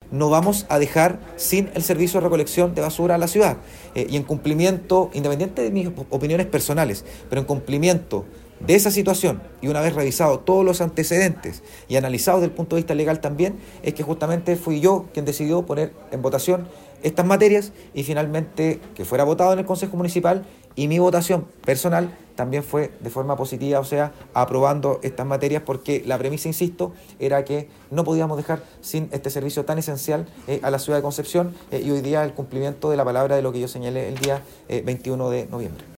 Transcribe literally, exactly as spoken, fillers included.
no vamos a dejar sin el servicio de recolección de basura a la ciudad. Eh, y en cumplimiento, independiente de mis opiniones personales, pero en cumplimiento de esa situación, y una vez revisado todos los antecedentes y analizado desde el punto de vista legal también, es que justamente fui yo quien decidió poner en votación estas materias y finalmente que fuera votado en el Consejo Municipal, y mi votación personal también fue de forma positiva, o sea, aprobando estas materias, porque la premisa, insisto, era que no podíamos dejar sin este servicio tan esencial eh, a la ciudad de Concepción, eh, y hoy día el cumplimiento de la palabra de lo que yo señalé el día eh, veintiuno de noviembre.